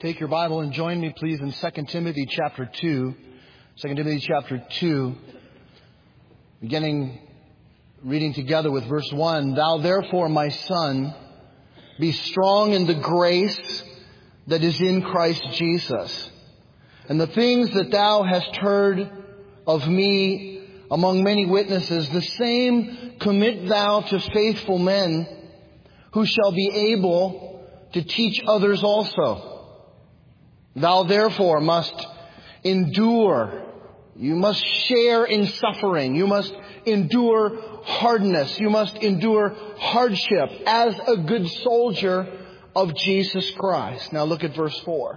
Take your Bible and join me, please, in 2 Timothy chapter 2. 2 Timothy chapter 2, beginning reading together with verse 1. Thou therefore, my son, be strong in the grace that is in Christ Jesus. And the things that thou hast heard of me among many witnesses, the same commit thou to faithful men who shall be able to teach others also. Thou therefore must endure. You must share in suffering. You must endure hardness. You must endure hardship as a good soldier of Jesus Christ. Now look at verse 4.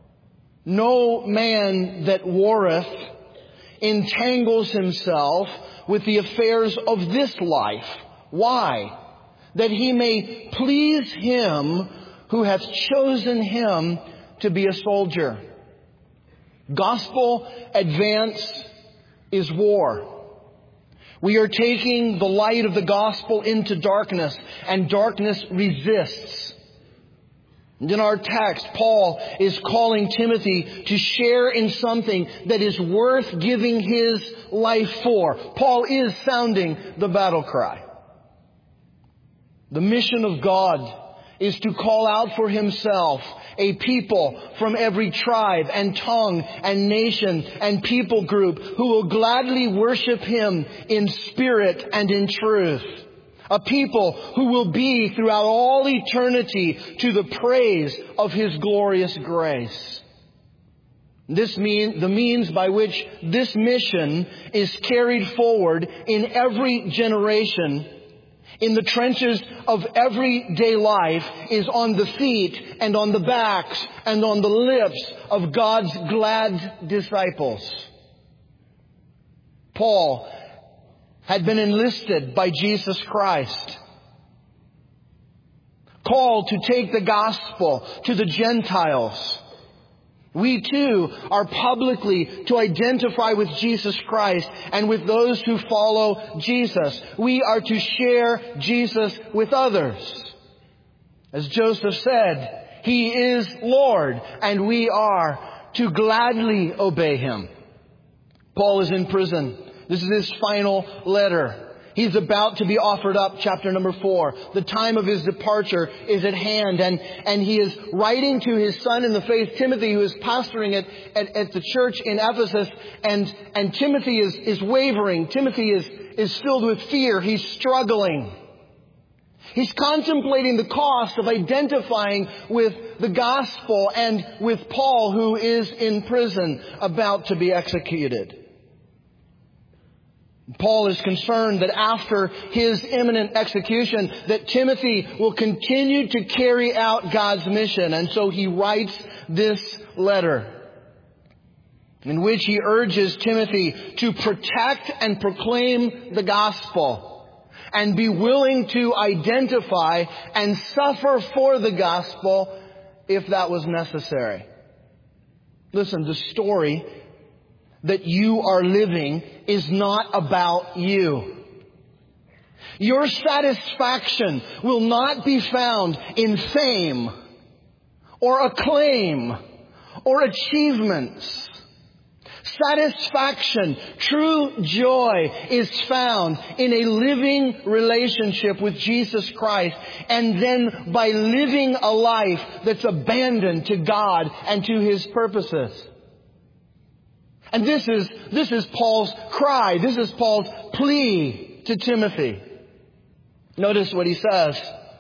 No man that warreth entangles himself with the affairs of this life. Why? That he may please him who hath chosen him to be a soldier. Gospel advance is war. We are taking the light of the gospel into darkness, and darkness resists. And in our text, Paul is calling Timothy to share in something that is worth giving his life for. Paul is sounding the battle cry. The mission of God is to call out for himself a people from every tribe and tongue and nation and people group who will gladly worship him in spirit and in truth. A people who will be throughout all eternity to the praise of his glorious grace. The means by which this mission is carried forward in every generation, in the trenches of everyday life, is on the feet and on the backs and on the lips of God's glad disciples. Paul had been enlisted by Jesus Christ, called to take the gospel to the Gentiles. We too are publicly to identify with Jesus Christ and with those who follow Jesus. We are to share Jesus with others. As Joseph said, He is Lord, and we are to gladly obey Him. Paul is in prison. This is his final letter. He's about to be offered up, chapter number 4. The time of his departure is at hand, and he is writing to his son in the faith, Timothy, who is pastoring at the church in Ephesus, and Timothy is wavering. Timothy is filled with fear. He's struggling. He's contemplating the cost of identifying with the gospel and with Paul, who is in prison, about to be executed. Paul is concerned that after his imminent execution, that Timothy will continue to carry out God's mission. And so he writes this letter in which he urges Timothy to protect and proclaim the gospel and be willing to identify and suffer for the gospel if that was necessary. Listen, the story that you are living is not about you. Your satisfaction will not be found in fame or acclaim or achievements. Satisfaction, true joy, is found in a living relationship with Jesus Christ, and then by living a life that's abandoned to God and to His purposes. And this is Paul's cry. This is Paul's plea to Timothy. Notice what he says.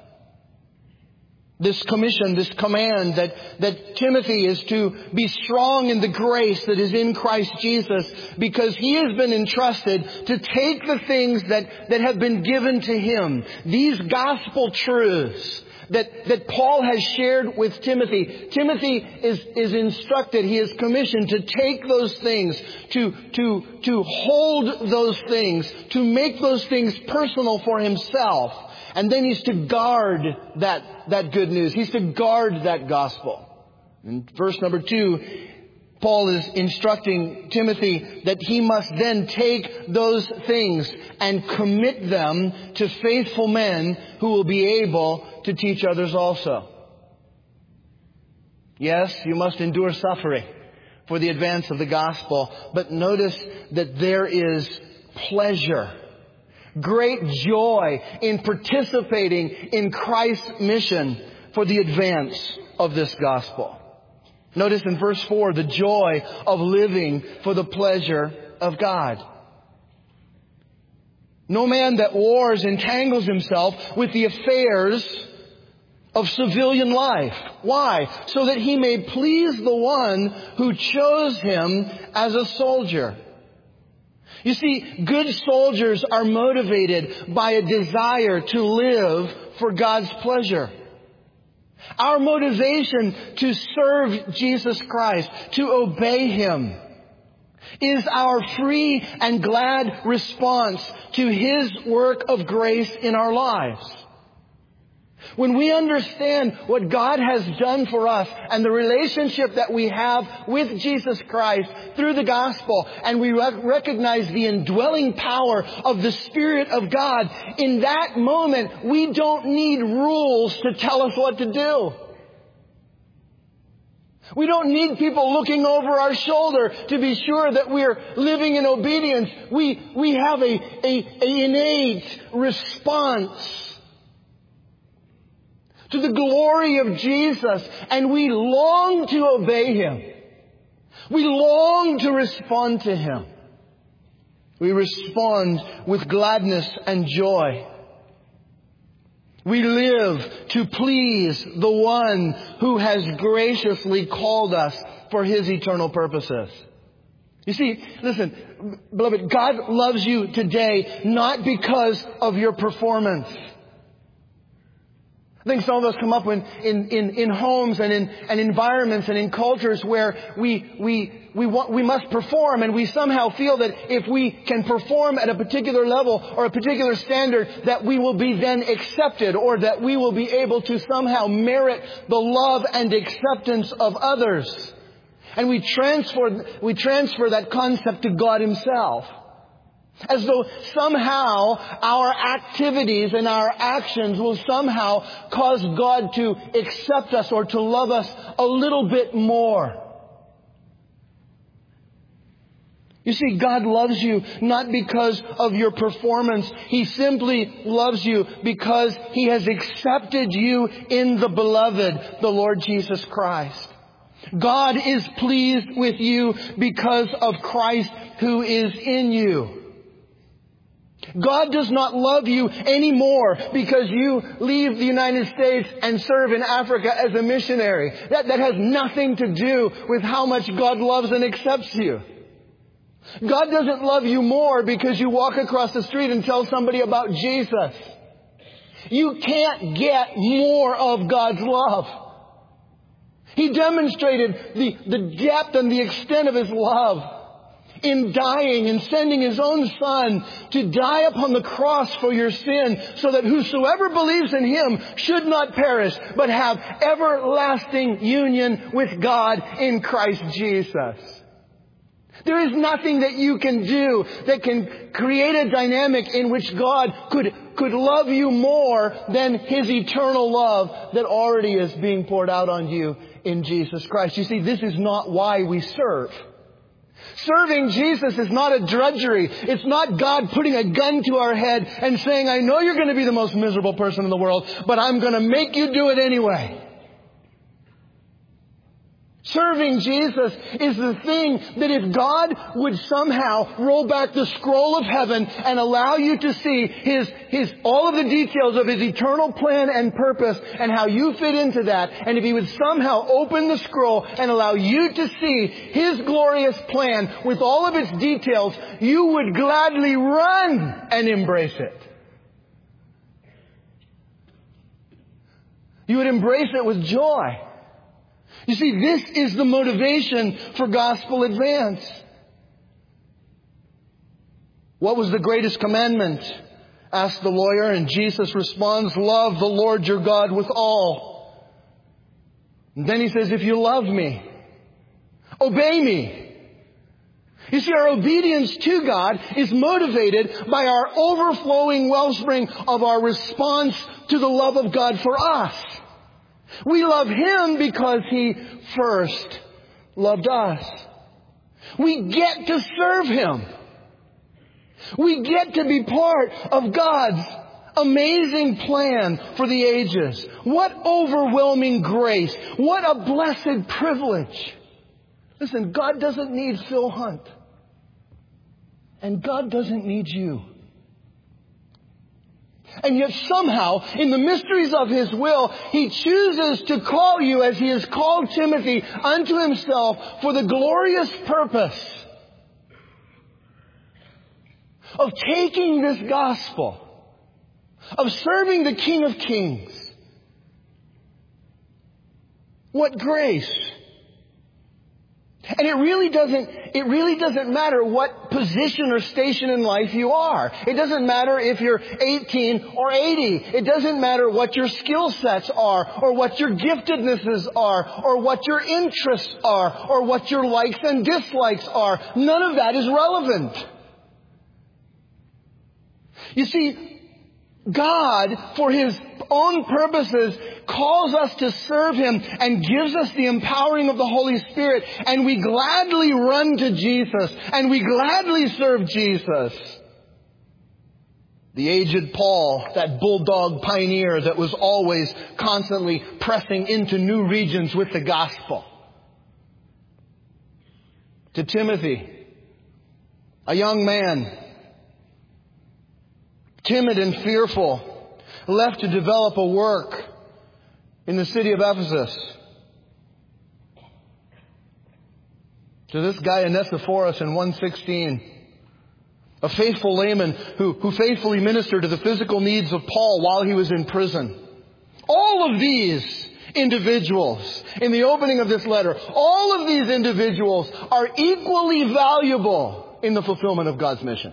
This commission, this command that Timothy is to be strong in the grace that is in Christ Jesus, because he has been entrusted to take the things that have been given to him, these gospel truths that Paul has shared with Timothy. Timothy is instructed, he is commissioned to take those things, to hold those things, to make those things personal for himself. And then he's to guard that good news. He's to guard that gospel. In verse number 2, Paul is instructing Timothy that he must then take those things and commit them to faithful men who will be able to teach others also. Yes, you must endure suffering for the advance of the gospel. But notice that there is pleasure, great joy in participating in Christ's mission for the advance of this gospel. Notice in verse 4, the joy of living for the pleasure of God. No man that wars entangles himself with the affairs of civilian life. Why? So that he may please the one who chose him as a soldier. You see, good soldiers are motivated by a desire to live for God's pleasure. Our motivation to serve Jesus Christ, to obey Him, is our free and glad response to His work of grace in our lives. When we understand what God has done for us and the relationship that we have with Jesus Christ through the gospel, and we recognize the indwelling power of the Spirit of God, in that moment we don't need rules to tell us what to do. We don't need people looking over our shoulder to be sure that we're living in obedience. We have an innate response to the glory of Jesus, and we long to obey Him. We long to respond to Him. We respond with gladness and joy. We live to please the one who has graciously called us for His eternal purposes. You see, listen, beloved, God loves you today not because of your performance. I think some of us come up in homes and in environments and in cultures where we must perform, and we somehow feel that if we can perform at a particular level or a particular standard, that we will be then accepted, or that we will be able to somehow merit the love and acceptance of others. And we transfer that concept to God Himself. As though somehow our activities and our actions will somehow cause God to accept us or to love us a little bit more. You see, God loves you not because of your performance. He simply loves you because He has accepted you in the Beloved, the Lord Jesus Christ. God is pleased with you because of Christ who is in you. God does not love you anymore because you leave the United States and serve in Africa as a missionary. That has nothing to do with how much God loves and accepts you. God doesn't love you more because you walk across the street and tell somebody about Jesus. You can't get more of God's love. He demonstrated the depth and the extent of His love in dying and sending His own Son to die upon the cross for your sin, so that whosoever believes in Him should not perish, but have everlasting union with God in Christ Jesus. There is nothing that you can do that can create a dynamic in which God could love you more than His eternal love that already is being poured out on you in Jesus Christ. You see, this is not why we serve. Serving Jesus is not a drudgery. It's not God putting a gun to our head and saying, I know you're going to be the most miserable person in the world, but I'm going to make you do it anyway. Serving Jesus is the thing that if God would somehow roll back the scroll of heaven and allow you to see His all of the details of His eternal plan and purpose and how you fit into that, and if He would somehow open the scroll and allow you to see His glorious plan with all of its details, you would gladly run and embrace it. You would embrace it with joy. You see, this is the motivation for gospel advance. What was the greatest commandment? Asked the lawyer, and Jesus responds, love the Lord your God with all. And then He says, if you love me, obey me. You see, our obedience to God is motivated by our overflowing wellspring of our response to the love of God for us. We love Him because He first loved us. We get to serve Him. We get to be part of God's amazing plan for the ages. What overwhelming grace. What a blessed privilege. Listen, God doesn't need Phil Hunt. And God doesn't need you. And yet somehow, in the mysteries of His will, He chooses to call you as He has called Timothy unto Himself for the glorious purpose of taking this gospel, of serving the King of Kings. What grace. And it really doesn't matter what position or station in life you are. It doesn't matter if you're 18 or 80. It doesn't matter what your skill sets are, or what your giftednesses are, or what your interests are, or what your likes and dislikes are. None of that is relevant. You see, God, for His own purposes, calls us to serve Him and gives us the empowering of the Holy Spirit. And we gladly run to Jesus. And we gladly serve Jesus. The aged Paul, that bulldog pioneer that was always constantly pressing into new regions with the gospel. To Timothy, a young man, timid and fearful, left to develop a work in the city of Ephesus. To this guy, Onesiphorus, in 1:16, a faithful layman who faithfully ministered to the physical needs of Paul while he was in prison. All of these individuals, in the opening of this letter, all of these individuals are equally valuable in the fulfillment of God's mission.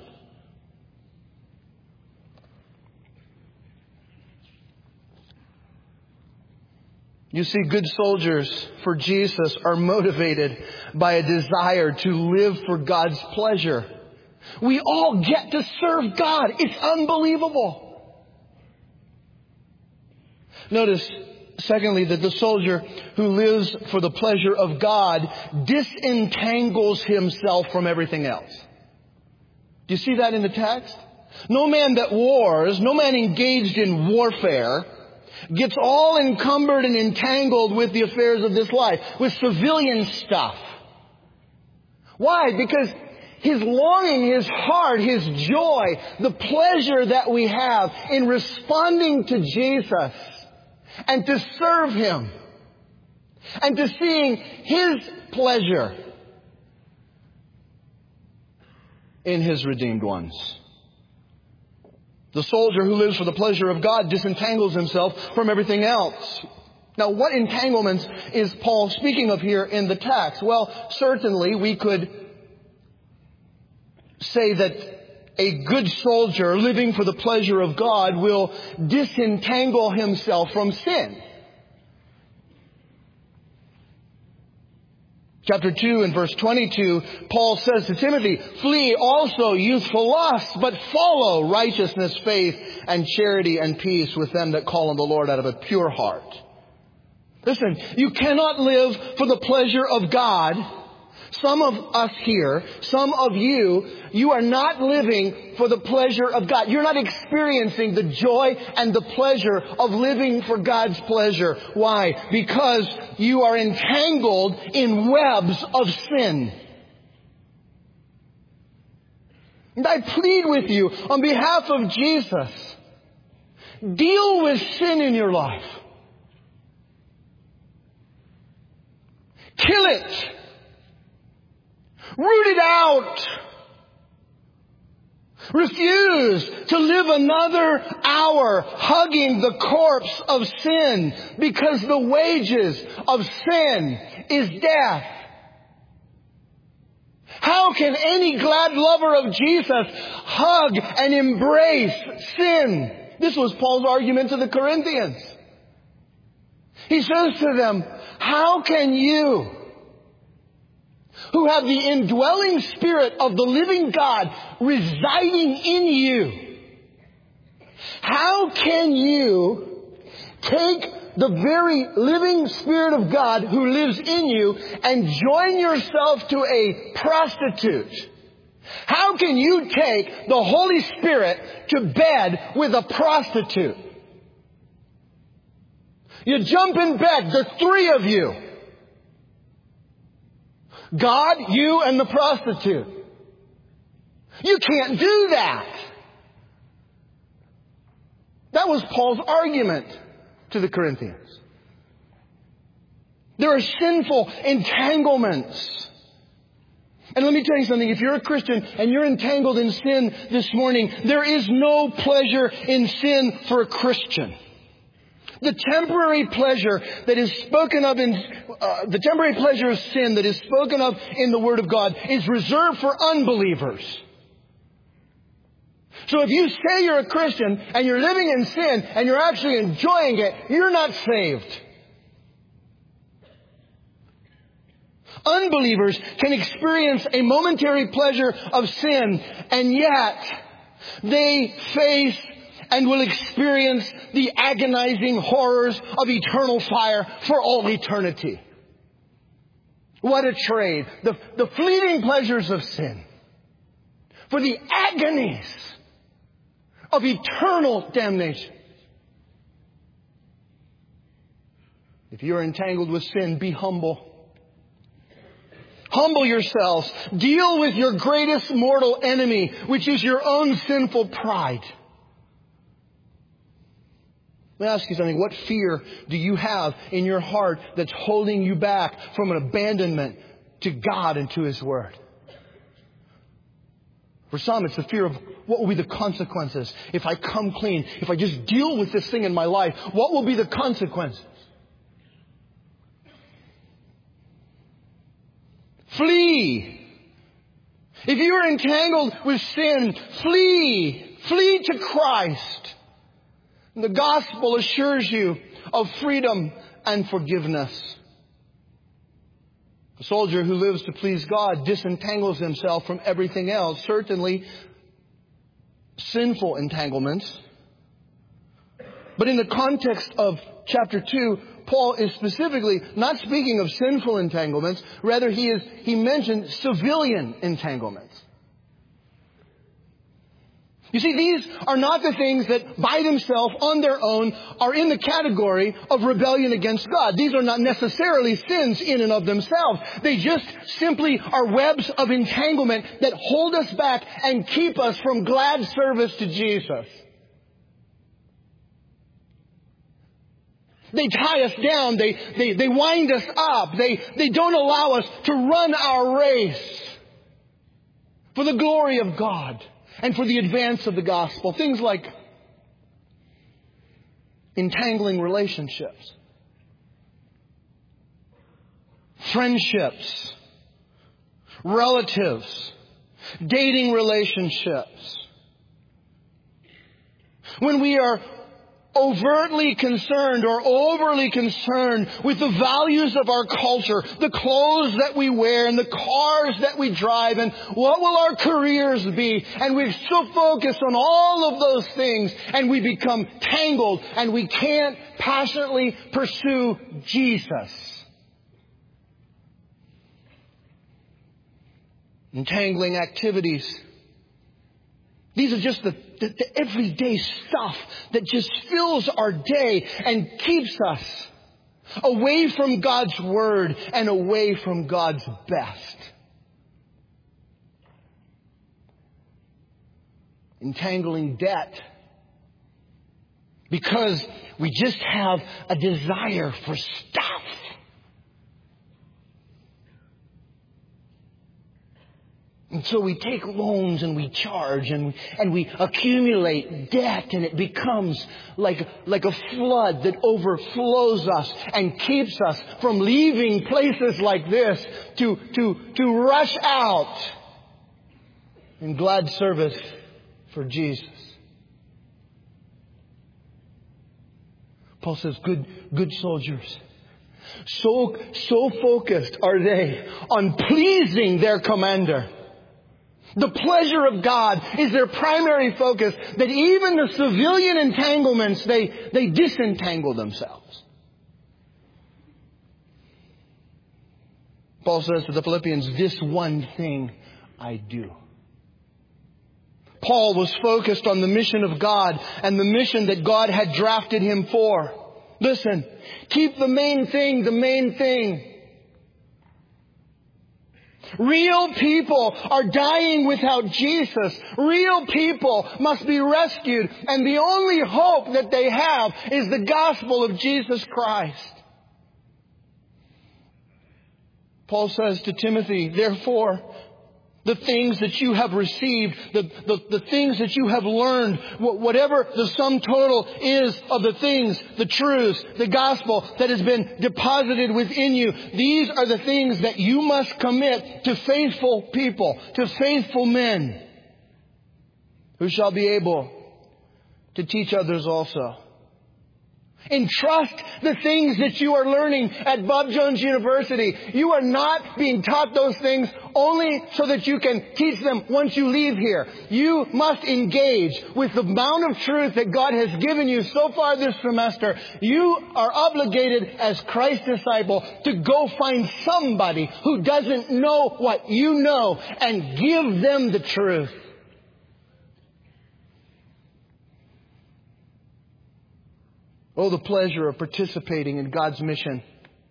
You see, good soldiers for Jesus are motivated by a desire to live for God's pleasure. We all get to serve God. It's unbelievable. Notice, secondly, that the soldier who lives for the pleasure of God disentangles himself from everything else. Do you see that in the text? No man that wars, no man engaged in warfare, gets all encumbered and entangled with the affairs of this life, with civilian stuff. Why? Because his longing, his heart, his joy, the pleasure that we have in responding to Jesus and to serve Him and to seeing His pleasure in His redeemed ones. The soldier who lives for the pleasure of God disentangles himself from everything else. Now, what entanglements is Paul speaking of here in the text? Well, certainly we could say that a good soldier living for the pleasure of God will disentangle himself from sin. Chapter 2 and verse 22, Paul says to Timothy, "Flee also youthful lusts, but follow righteousness, faith, and charity and peace with them that call on the Lord out of a pure heart." Listen, you cannot live for the pleasure of God. Some of us here, some of you are not living for the pleasure of God. You're not experiencing the joy and the pleasure of living for God's pleasure. Why? Because you are entangled in webs of sin. And I plead with you on behalf of Jesus, deal with sin in your life. Kill it. Root it out. Refuse to live another hour hugging the corpse of sin, because the wages of sin is death. How can any glad lover of Jesus hug and embrace sin? This was Paul's argument to the Corinthians. He says to them, how can you, who have the indwelling Spirit of the living God residing in you, how can you take the very living Spirit of God who lives in you and join yourself to a prostitute? How can you take the Holy Spirit to bed with a prostitute? You jump in bed, the three of you. God, you, and the prostitute. You can't do that. That was Paul's argument to the Corinthians. There are sinful entanglements. And let me tell you something. If you're a Christian and you're entangled in sin this morning, there is no pleasure in sin for a Christian. The temporary pleasure that is spoken of the temporary pleasure of sin that is spoken of in the Word of God is reserved for unbelievers. So if you say you're a Christian and you're living in sin and you're actually enjoying it, you're not saved. Unbelievers can experience a momentary pleasure of sin, and yet they face and will experience the agonizing horrors of eternal fire for all eternity. What a trade. The fleeting pleasures of sin for the agonies of eternal damnation. If you're entangled with sin, be humble. Humble yourselves. Deal with your greatest mortal enemy, which is your own sinful pride. Let me ask you something. What fear do you have in your heart that's holding you back from an abandonment to God and to His Word? For some, it's the fear of what will be the consequences if I come clean, if I just deal with this thing in my life. What will be the consequences? Flee. If you are entangled with sin, flee. Flee to Christ. The gospel assures you of freedom and forgiveness. A soldier who lives to please God disentangles himself from everything else. Certainly sinful entanglements. But in the context of chapter 2, Paul is specifically not speaking of sinful entanglements. Rather, he mentioned civilian entanglements. You see, these are not the things that by themselves, on their own, are in the category of rebellion against God. These are not necessarily sins in and of themselves. They just simply are webs of entanglement that hold us back and keep us from glad service to Jesus. They tie us down. They wind us up. They don't allow us to run our race for the glory of God and for the advance of the gospel. Things like entangling relationships, friendships, relatives, dating relationships. When we are overtly concerned or overly concerned with the values of our culture, the clothes that we wear and the cars that we drive and what will our careers be, and we're so focused on all of those things and we become tangled and we can't passionately pursue Jesus. Entangling activities. These are just the everyday stuff that just fills our day and keeps us away from God's Word and away from God's best. Entangling debt. Because we just have a desire for stuff. And so we take loans and we charge and we accumulate debt, and it becomes like a flood that overflows us and keeps us from leaving places like this to rush out in glad service for Jesus. Paul says, good soldiers. So focused are they on pleasing their commander. The pleasure of God is their primary focus, that even the civilian entanglements, they disentangle themselves. Paul says to the Philippians, this one thing I do. Paul was focused on the mission of God and the mission that God had drafted him for. Listen, keep the main thing the main thing. Real people are dying without Jesus. Real people must be rescued. And the only hope that they have is the gospel of Jesus Christ. Paul says to Timothy, therefore, the things that you have received, the things that you have learned, whatever the sum total is of the things, the truths, the gospel that has been deposited within you, these are the things that you must commit to faithful people, to faithful men, who shall be able to teach others also. Entrust the things that you are learning at Bob Jones University. You are not being taught those things only so that you can teach them once you leave here. You must engage with the amount of truth that God has given you so far this semester. You are obligated as Christ's disciple to go find somebody who doesn't know what you know and give them the truth. Oh, the pleasure of participating in God's mission.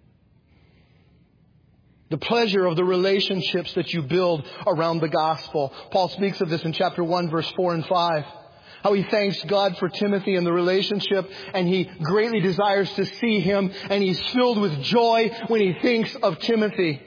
The pleasure of the relationships that you build around the gospel. Paul speaks of this in chapter 1, verse 4 and 5. How he thanks God for Timothy and the relationship, and he greatly desires to see him, and he's filled with joy when he thinks of Timothy.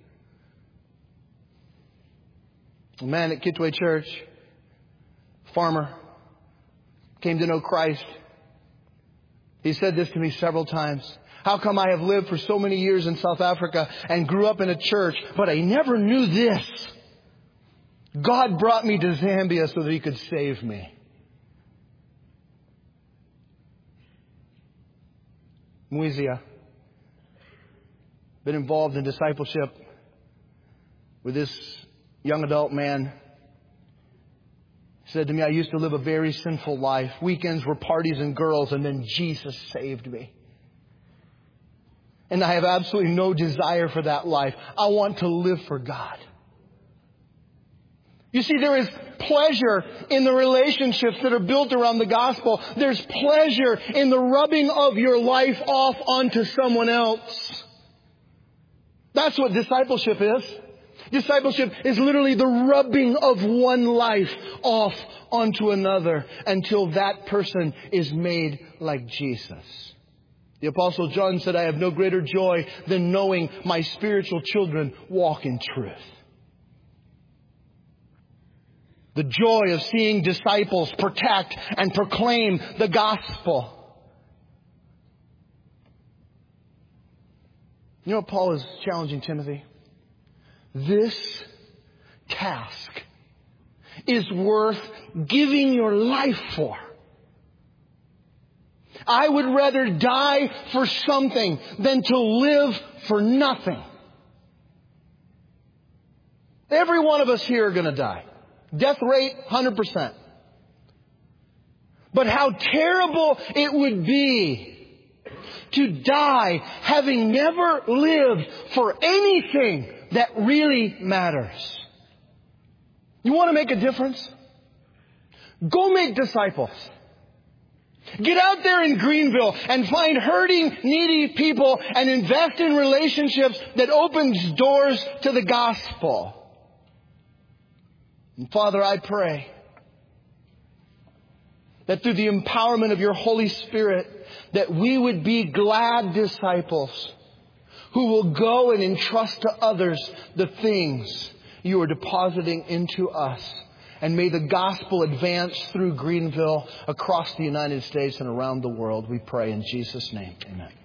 A man at Kitway Church, farmer, came to know Christ. He said this to me several times. How come I have lived for so many years in South Africa and grew up in a church, but I never knew this? God brought me to Zambia so that He could save me. Muizia, been involved in discipleship with this young adult man. He said to me, I used to live a very sinful life. Weekends were parties and girls, and then Jesus saved me. And I have absolutely no desire for that life. I want to live for God. You see, there is pleasure in the relationships that are built around the gospel. There's pleasure in the rubbing of your life off onto someone else. That's what discipleship is. Discipleship is literally the rubbing of one life off onto another until that person is made like Jesus. The Apostle John said, I have no greater joy than knowing my spiritual children walk in truth. The joy of seeing disciples protect and proclaim the gospel. You know what Paul is challenging Timothy? This task is worth giving your life for. I would rather die for something than to live for nothing. Every one of us here are going to die. Death rate, 100%. But how terrible it would be to die having never lived for anything that really matters. You want to make a difference? Go make disciples. Get out there in Greenville and find hurting, needy people and invest in relationships that opens doors to the gospel. And Father, I pray that through the empowerment of your Holy Spirit, that we would be glad disciples who will go and entrust to others the things you are depositing into us. And may the gospel advance through Greenville, across the United States and around the world. We pray in Jesus' name. Amen.